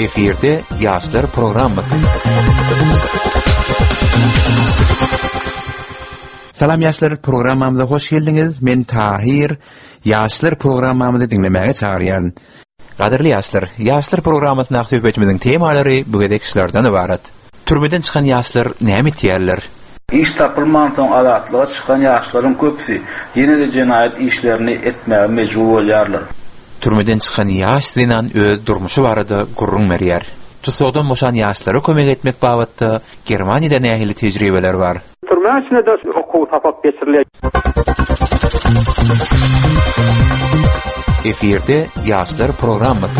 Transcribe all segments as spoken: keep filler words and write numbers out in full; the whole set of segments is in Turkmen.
Efirde Yaşlar programması. Salam Yaşlar programmamıza hoş geldiniz. Men Tahir. Yaşlar programmamızı dinlemeye çağıryan. Qadirli Yaşlar, Yaşlar programmasına söhbetimizin temalary bugünkü işlerden ibaret. Türmeden çıkan yaşlar näme etýärler? İş tapılman soň azatlyga çıkan yaşlaryň köpsi ýene de jenayet işlerini etmäge mejbur bolýarlar. Türmeden çıkan yaş dinan öz durmuşy barada gurrun berýär. Tutsagdan boşan yaşlara kömek etmek babatda Germaniýada nähili tejribeler bar. Türme içinde de okuw tapap geçirilýär. Efirde Yaşlar programması.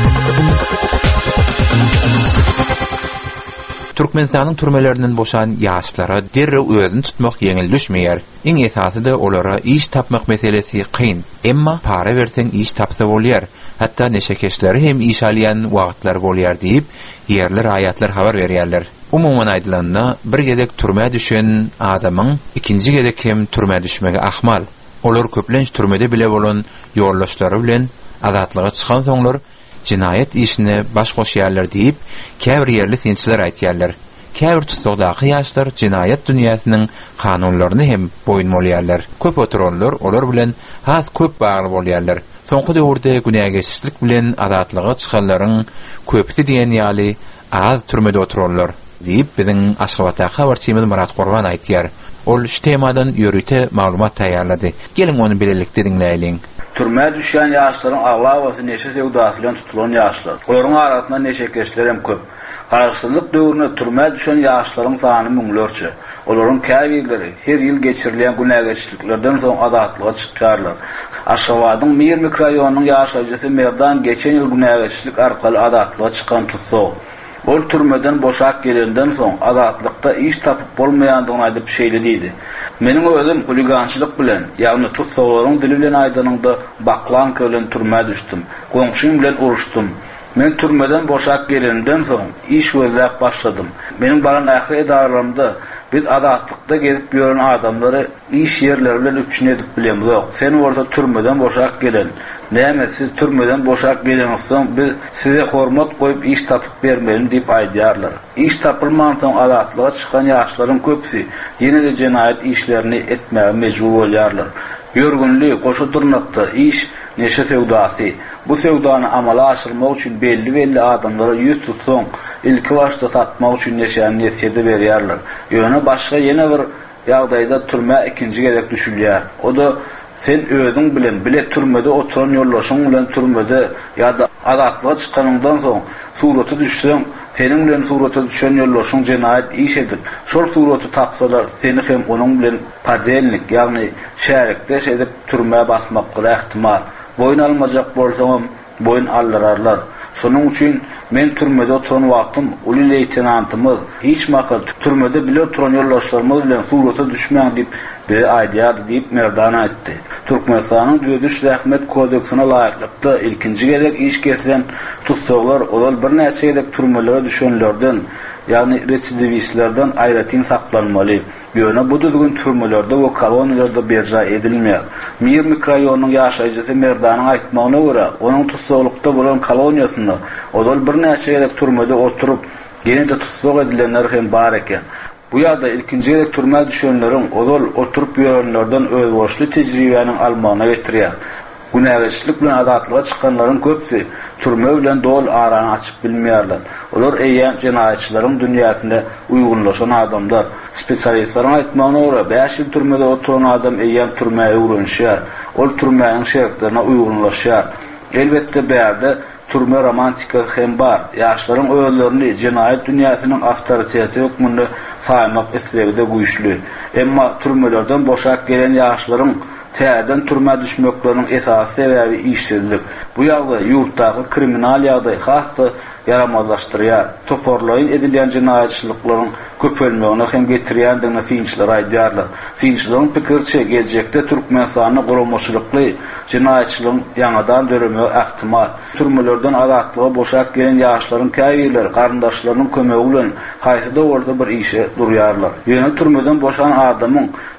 Türkmenistanyň türmelerinden boşan yaşlara derre özüni tutmak ýeňil düşmeýär. Iň esasy da olara iş tapmak meselesi kyn. Emma para bersen iş tapsa bolýar. Hatta neşekeşleri hem iş alýan wagtlar bolýar diýip ýerler aýatlar habar berýärler. Umuman aýdylanda bir gedek türme düşen adamyň ikinji gedek hem türme düşmege ahmal. Olar köplenç türmede bile bolan ýollaşlary bilen azatlyga çykan soňlar jinayet işine baş goşýarlar diýip käbir ýerli sinçiler aýtýarlar. Käbir tutsagdaky ýaşlar jinayet dünýäsiniň kanunlaryny hem boyun bolýarlar. Köp oturanlar olar bilen has köp bagly bolýarlar. Soňky döwürde günägeçlik bilen azatlyga çykanlaryň köpsi diýen ýaly az türmede oturanlar diýip biziň Aşgabatda habarçymyz Murat Gorban aýtýar. Ol şu temadan ýörüte maglumat taýýarlady. Gelin onu bilelikde dinleýin. Türme düşen yaşlaryň aglawaty neşe sewdasy bilen tutulan yaşlar. Olaryň arasynda neşekeşler hem köp. Garaşsyzlyk döwründe türme düşen yaşlaryň sany müňlerçe. Olaryň käbirleri her ýyl geçirilýän günägeçliklerden soň azatlyga çykýarlar. Aşgabatyň Mir mikroraýonynyň ýaşajysy Merdan geçen ýyl günägeçlik arkaly azatlyga çykan tutsa. Ol türmeden boşak gelenden soň azatlykda iş tapyp bolmaýandygyny aýdyp şeýlediydi. Meniň özüm huligançylyk bilen, ýagny tutsaglaryň dili bilen aýdanygda baklanka bilen türme düşdüm. Goňşym bilen uruşdum. Men türmeden boşak gelenden soň iş gözläp başladym. Meniň baran ähli edalarymda biz azatlykda gezip ýören adamlary iş ýerleri bilen üçin edip bilemok. Sen orada türmeden boşak gelen, näme siz türmeden boşak gelensoň biz size hormat goýup iş tapyp bermeli diýip aýdýarlar. İş tapylman soň azatlyga çykan ýaşlaryň köpsi ýene de jenayet işlerini etmäge mejbur bolýarlar. Ýörgünlik, goşa turnakda iş neşe sewdasy. Bu sewdany amala aşyrmak üçin belli belli adamlara ýüz tutsoň, ilki başda satmak üçin neşäni ýetdi berýärler. Ýöne başga ýene bir ýagdaýda türme ikinji gerek düşülýär. O da sen özüň bilen bile türmede oturan ýollaşyň bilen türmede ýa-da azatlyga çykanyňdan soň suraty düşseň, senin bilen suraty düşen ýollaşyň jenayet iş edip, şol suraty tapsalar, seni hem onuň bilen padelnik, ýagny şärekdeş edip türmeye basmakga ähtimal. Boyun almajak bolsaň, boyun aldyrarlar. Şonuň üçin men türmede oturan wagtym uly leytenantymyz hiç makal türmede bile oturan ýollaşlarymyz bilen suraty düşmäň diýip bir aýdýardy diýip Merdan aýtdy. Türkmenistanyň Düýdüş Rahmet kodeksine laýyklykda ilkinji gerek iş kesilen tutsaglar olar bir näçe gerek türmelere düşenlerden, ýagny residivistlerden aýratyn saklanmaly. Ýöne bu düzgün türmelerde we koloniýalarda berja edilmeýär. Mir mikroraýonynyň ýaşajysy Merdanyň aýtmagyna görä, onuň tutsaglykda bolan koloniýasynda olar bir näçe gerek türmede oturup ýene de tutsag edilenler hem bar eken. Bu ýagda ilkinji gerek türme düşenleriň ozal oturup ýörenlerden öz boşly tejribäni almagyna getirýär. Günägeçlik bilen azatlyga çykanlaryň köpsi türme bilen dol arany açyp bilmeýärler. Olar eýen jenayetçilerin dünýäsinde uygunlaşan adamlar. Spesialistlaryň aýtmagyna görä, beş ýyl türmede oturan adam eýen türmeýe öwrenşýär. Ol türmeýiň şertlerine uygunlaşýar. Elbetde bärde türme romantika hem bar. Ýaşlaryň özlerini jenayet dünýäsiniň awtoriteti hukmunda saýmak islegide güýçlü. Emma türmelerden boşak gelen ýaşlaryň täden türme düşmeklerinin esas sebebi işsizlik. Bu ýagdaý ýurtdaky kriminal ýagdaý hasda yaramazlaşdyrýar. Toporlaýyn edilýän jinayetçiliklaryň köpelmegine hem getirýändigine sinçiler aýdýarlar. Sinçileriň pikirçe geljekde Türkmenistanyň gurulmaşylykly jinayetçiligiň ýangadan döremek ähtimal. Türmelerden azatlyga boşak gelen ýaşlaryň käbirleri garyndaşlarynyň kömegi bilen haýsyda orada bir işe durýarlar. Ýöne türmeden boşan adamyň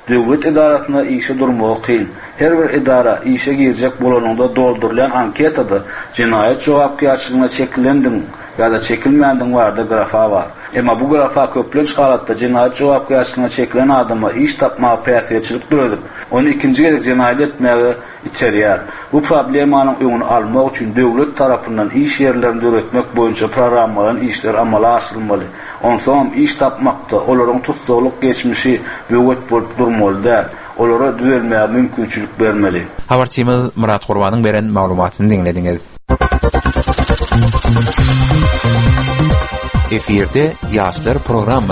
Döwlet idarasynda işe durmagy kyn. Her bir idara işe girecek bolanynda doldurulan anketada cinayet jogapkärçiligine çekilendiň ya da çekilmeýändiň barda grafa var. Emma bu grafa köplenç halatda cinayet jogapkärçiligine çekilen adama iş tapmagy päsirçilik durup, onu ikinji gerek cinayet etmäge içerýär. Bu problemanyň öňüni almak üçin döwlet tarapyndan iş yerlerini öğretmek boýunça programmalanan işler amala aşyrylmaly. Onsoň iş tapmakda olaryň tutsagluk geçmişi böwet bolup durmaly. Olara düzelmäge mümkinçilik bermeli. Habarçymyz Murat Gurbanyň beren maglumatyny dinlediňiz. Efirde Yaşlar programı.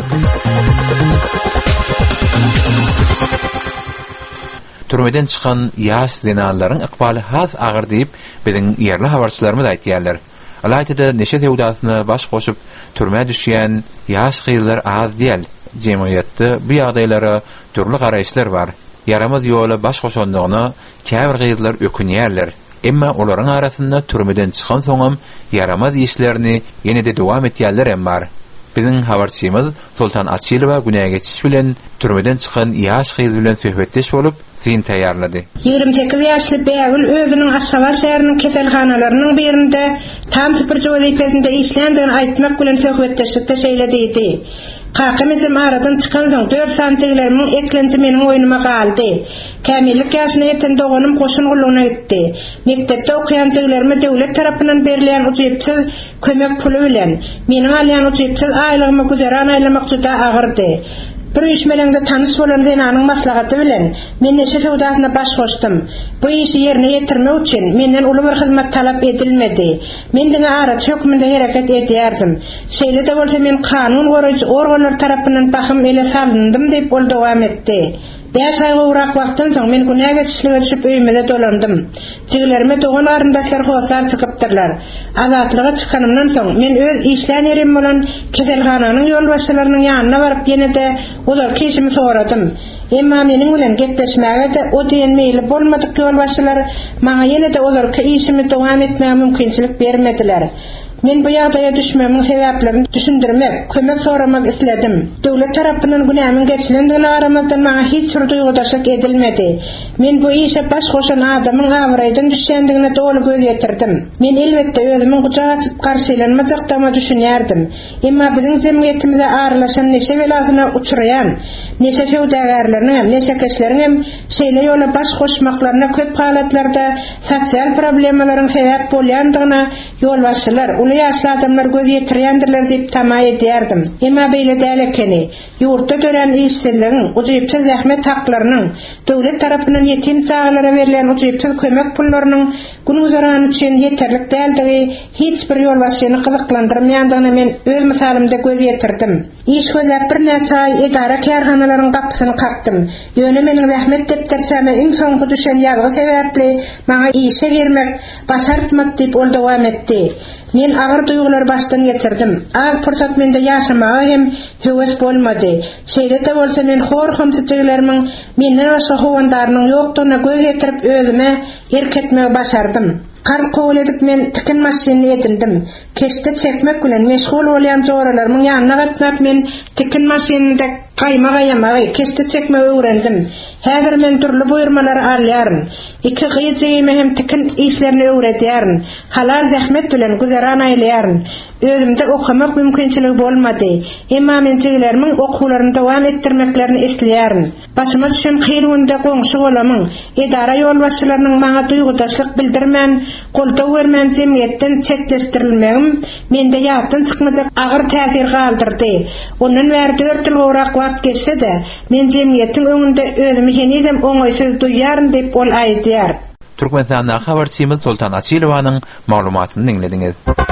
Türmeden çıkan yaş zinalaryň ykbaly has agyr diýip biziň ýerli habarçylarymyz aýtýarlar. Alaýda neşe dewlatyna baş goşup türme düşýän yaş gyýlar az diýil. Jemgyýetde bu ýagdaýlara türli garaýşlar bar. Yaramaz ýola baş goşandygyna käbir gyýlar ökünýärler. Emma olaryň arasynda türmeden çykan soňam yaramaz işlerini ýene-de dowam etýärler hem bar. Biziň habarçymyz Sultan Açylowa günäge geçiş bilen türmeden çykan ýaş gyýyz bilen söhbetdeş bolup fin taýýarlady. ýygrimi sekiz ýaşly bägül özüniň Aşgabat şäheriniň keselhanalarynyň birinde tam süpürji wezipesinde işlendigini aýtmak bilen söhbetdeşlikde şeýlediydi. Kakymyzym aradan çıkan soň dört santyglerimin eklenji meniň oýnuma galdy. Kämillik ýaşyna ýeten doganym goşun gullugyna gitdi. Mektepde okuyan jiglerime döwlet tarapyndan berilýän uçypsyz kömek puly bilen meniň alýan uçypsyz aýlygymy güzeran aýlamak juda agyrdy. Bir işmelende tanış bolan zenanyň maslahaty bilen men neşe sowdasyna baş goşdum. Bu işi ýerine ýetirmek üçin menden uly bir hyzmat talap edilmedi. Men diňe ara çökmünde hereket edýärdim. Şeýle de bolsa men kanun goraýjy organlar tarapyndan bahym ele salındym diýip ol dowam etdi. Beş ayga urak wagtdan soň men günäge işlege düşüp öýmede dolandym. Jiglerime dogan aryndaşlar howsar çykypdyrlar. Azatlyga çykanymdan soň men öz işlänerim bolan keselhananyň ýolbaşçylarynyň ýanyna baryp ýene-de olar keşimi soradym. Emma meniň bilen gepleşmäge de o diýen meýli bolmadyk ýolbaşçylar maňa ýene-de olarky işimi dowam etmäge mümkinçilik bermediler. Men bu ýagdaýa düşmemiň sebäplerini düşündirmek, kömek soramak isledim. Döwlet tarapyndan günämin geçilendigine garamazdan maňa hiç bir duýgudaşlyk edilmedi. Men bu işe baş goşan adamyň awraýdan düşýändigine dolu göz ýetirdim. Men elbetde özümiň gujağa açyp garşylanmajagdyma düşünýärdim. Emma biziň jemgyýetimize aralaşan neşe belasyna uçraýan, neşe sowdagarlaryň, neşe keşleriň şeýle ýola baş goşmaklaryna köp halatlarda sosial problemalaryň sebäp bolýandygyna ýolbaşçylar uly ýaşly adamlar göz ýetirýändirler diýip tama edýärdim. Emma beýle däl ekeni, ýurtda dören işçilerin, uçypsyz zähmet haklarynyň, döwlet tarapyndan ýetim çağlara berilen uçypsyz kömek pullarynyň günüzarany üçin ýeterlik däldigi hiç bir ýolbaşçyny gyzyklandyrmaýandygyny men öz misalymda göz ýetirdim. İş gözläp bir näçe ay edara kärhanalaryň gapysyny kakdym. Ýöne meniň zähmet depterçäme iň soňky düşen ýagy sebäpli maňa işe girmek başartmak diýip ol dowam etdi. Men agyr duýgular başdan geçirdim. Az pursat mende ýaşamaga hem höwes bolmady. Şeýle-de bolsa men horhamsyjylarymyň menden başga howandarynyň ýokdugyna göz ýetirip özüme erketmegi başardym. Karl kowul edip men tikin maşyny edindim. Keşde çekmek bilen meşgul bolýan joralarymyň ýanyna gatnap men tikin maşynynda gaýmaga ýamagy keşde çekmegi öwrendim. Häzir men turly buýurmalary alýaryn. Iki gyýjymy hem tikin işlerini öwredýäryn. Halal zähmet bilen güzeran aýlýaryn. Özümde okamak mümkinçiligi bolmady. Emma men jiglerimiň okuwlaryny dowam etdirmeklerini isleýäryn. Başyma düşen kynwynda goňşy bolamyň, edara ýolbaşçylarynyň maňa duýgudaşlyk bildirmän, goldaw bermän jemgyýetden çetleşdirilmegim mende ýatdan çykmajak agyr täsir galdyrdy. Ondan bäri dört ýyl urak wagt geçse-de, men jemgyýetiň öňünde özümi henizem oňaýsyz duýýaryn diýip ol aýdýar. Türkmenistanda habarçymyz Sultan Açylowanyň maglumatyny dinlediňiz.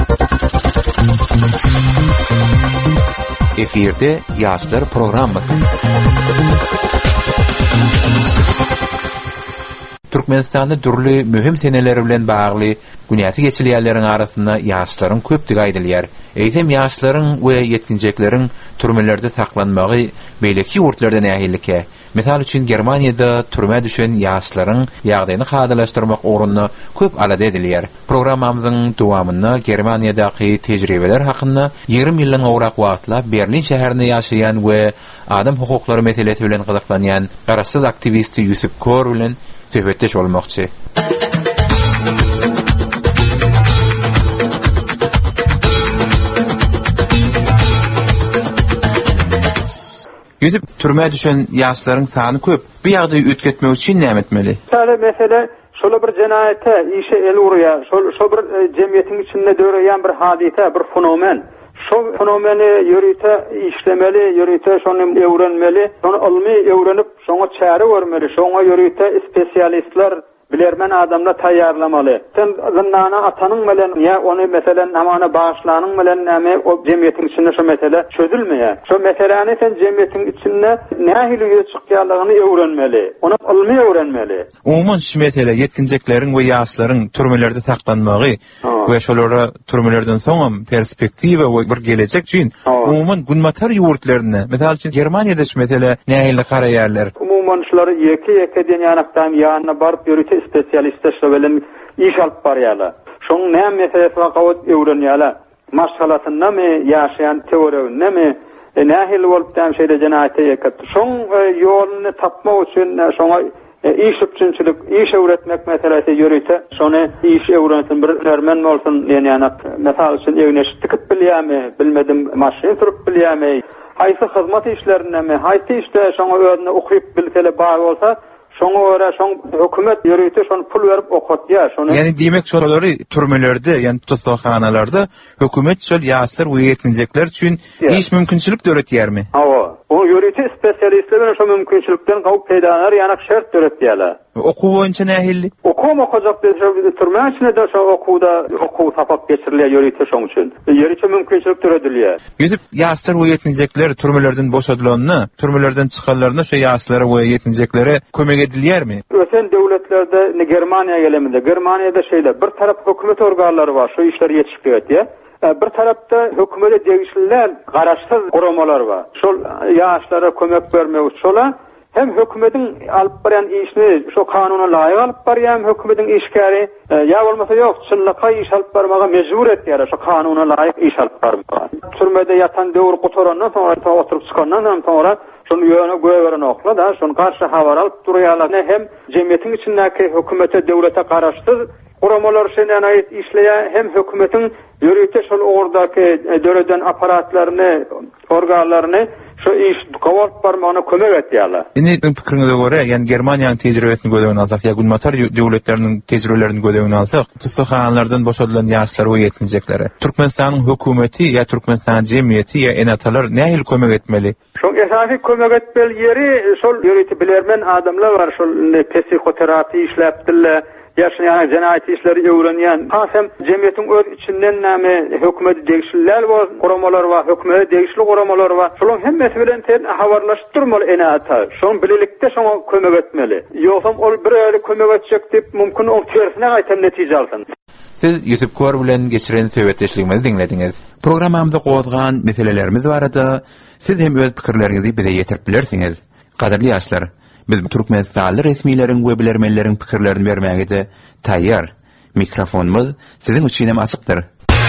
Efirde Yaşlar programı. Türkmenistanda türlü mühim teneleri bilen bagly günäti geçilýärleriň arasynda ýaşlaryň köpdigi aýdylýar. Eýsem ýaşlaryň we ýetkinjekleriň türmelerde saklanmagy beýleki ýurtlarda nähillike, Misal üçin Germaniýada türme düşen ýaşlaryň ýagdaýyny hadalaşdyrmak ugrunda köp alada edilýär. Programmamyzyň dowamynda Germaniýadaky tejribeler hakynda ýigrim ýyldan owrak wagtla Berlin şäherinde ýaşaýan we adam hukuklary meselesi bilen gyzyklanýan garaşsyz aktivisti Ýusuf Kor bilen söhbetdeş bolmakçy. Ýüzüp türme düşen ýaşlaryň sany köp. Bu ýagdaýy ötketmek üçin näme etmeli? Şöyle mesele şola bir jenayete işe el urya, şol şo bir jemgyýetiň içinde döreýän bir hadise, bir fenomen. Şo fenomeni ýörüte işlemeli, ýörüte şonu öwrenmeli, şonu ilmi öwrenip şoňa çäre bermeli, şoňa ýörüte spesialistler bilermen adamla taýýarlamaly. Sen zındana atanyň bilen ýa ony meselen namana bağışlanyň bilen näme o jemgyýetiň içinde şo mesele çözülmeýär. Şo meseleni sen jemgyýetiň içinde nähili ýetişýärligini öwrenmeli. Onu ilmi öwrenmeli. Umuman şu mesele yetkinjeklerin we ýaşlaryň türmelerde saklanmagy we şolara türmelerden soňam perspektiwa we bir gelecek üçin umuman günmatar ýurtlaryna, mesel üçin Germaniýada şu mesele nähili garaýarlar. Umumançylary ýeke-ýeke diýen ýanakdan ýanyna baryp ýörüte spesialistler şöbelen iş alyp barýarlar. Şoň näme meselesi wagt öwrenýärler. Maşgalatyndamy ýaşaýan teoriýasyndamy nähil bolup däm şeýle jenayete ýekip. Şoň ýoluny tapmak üçin şoňa iş üçinçilik, iş öwretmek meselesi ýörüte. Şonu iş öwrensin bir dermen bolsun diýen ýanak. Mesel üçin ýöne tikip bilýärmi, bilmedim maşyn sürüp bilýärmi. Haýsy hyzmat işlerindemi, haýsy işte şoňa özüne okyp bilsele bar bolsa, şoňa görä şoň hökümet ýörüte şonu pul berip okutýar. Şonu ýani diýmek şolary türmelerde, ýani tutsakhanalarda hökümet şol ýaşlar we ýetkinjekler üçin iş mümkinçilik döretýärmi? Hawa. O ýörüte spesialistler şo mümkinçilikden gowup peýdanar ýanak şert döretýärler. Okuw boýunça nähilli? Okuw okujak diýip türme içinde de şo okuwda okuw tapap geçirilýär ýörüte şoň üçin. Ýörüte mümkinçilik döredilýär. Ýüzüp ýaşlar we ýetkinjekler türmelerden boşadylanna, türmelerden çykanlaryna şo ýaşlara we ýetkinjeklere kömek edilýärmi? Öten döwletlerde Germaniýa geleminde, Germaniýada şeýle bir tarap hökümet organlary bar, şo işler ýetişipýär. Bir tarapda hökümete degişliler, garaşsyz guramalar bar. Şol ýaşlara kömek bermek üçin hem hökümetin alyp barýan işini şo kanuna laýyk alyp barýar, hem hökümetin işgäri ýa bolmasa ýok, çynlyka iş alyp barmaga mejbur etýär, şo kanuna laýyk iş alyp barmaga. Türmede ýatan döwür gutorandan soňra oturup çykandan soňra şonu ýöne göweren okla da, şonu garşy habar alyp durýarlar. Hem jemgyýetiň içindäki hökümete, döwlete garaşsyz guramalar şeýle aýt işleýär, hem hökümetin ýörüte şol ordaky döwleden aparatlaryny, organlaryny şu iş gowap barmagyna kömek etýärler. Indi pikiriňize görä, ýani Germaniýanyň tejribesini gödegini alsak, ýa günmatar döwletleriniň tejribelerini gödegini alsak, tutsakhanalardan boşadylan ýaşlar we ýetkinjeklere Türkmenistanyň hökümeti ýa Türkmenistan jemgyýeti ýa enatalar nähili kömek etmeli? Şol esasy kömek etmeli ýeri şol ýörüte bilermen adamlar bar, şol psihoterapi işläpdirler. Yaşayan jenayet işleri öwrenýän, hasam jemgyýetiň öz içinden näme hökümeti degişliler bar, guramalar bar, hökümeti degişli guramalar bar. Şolaň hemmesi bilen ten habarlaşdyrmaly enata. Şoň bilelikde şoňa kömek etmeli. Ýoksam ol bir öýle kömek etjek diýip mümkin o tersine gaýtan netije alsyn. Siz Ýusuf Kor bilen geçiren söhbetdeşligimizi dinlediňiz. Programmamyzda gowazgan meselelerimiz barada siz hem öz pikirleriňizi bize ýetirip bilersiňiz. Gaderli ýaşlar, biz Türkmenistanly resmiýetiň we bilermenleriň pikirlerini bermäge de taýýar. Mikrofonumuz siziň üçin hem açykdyr.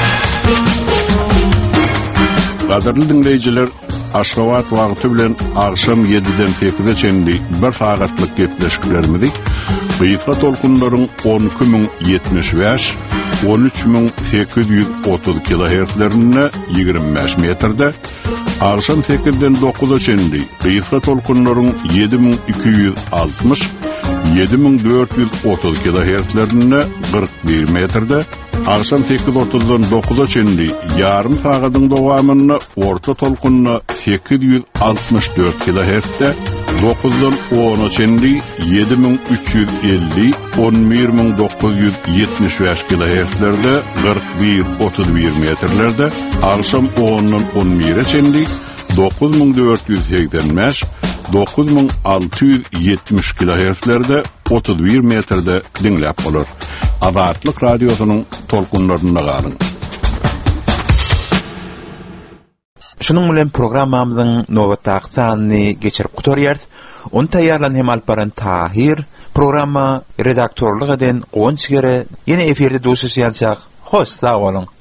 Gaderli dinleýijiler, Aşgabat wagty bilen akşam ýediden sekize çenli bir sagatlyk gepleşiklerimizi Gıyfa tolkunlaryň on iki min ýetmiş beş, on üç min sekiz ýüz otuz kilohertzlerine ýigirmi beş metrde, akşam sekizden dokuza çenli Gıyfa tolkunlaryň yedi min iki ýüz altmış, yedi min dört ýüz otuz kilohertzlerine kırk bir metrde, akşam sekiz otuzdan dokuza çenli yarım sagatyň dowamyny orta tolkunna sekiz ýüz altmış dört kilohertzde, dokuzdan ona çenli yedi min üç ýüz elli, on bir min dokuz ýüz ýetmiş beş kilohertzlerde kırk bir otuz bir metrlerde, akşam ondan on bire çenli dokuz min dört ýüz seksen beş, dokuz min altı ýüz ýetmiş kilohertzlerde otuz bir metrde dinläp bolar. Azatlyk radiosynyň tolkunlaryna galyň. Şunun bilen programmamyzyň nowatdaky sanyny geçirip gutarýarys. On taýýarlan hem alyp baran Tahir, programma redaktörlük eden Gonçgere ýene eferde duşuşýançak. Hoş, sag bolun.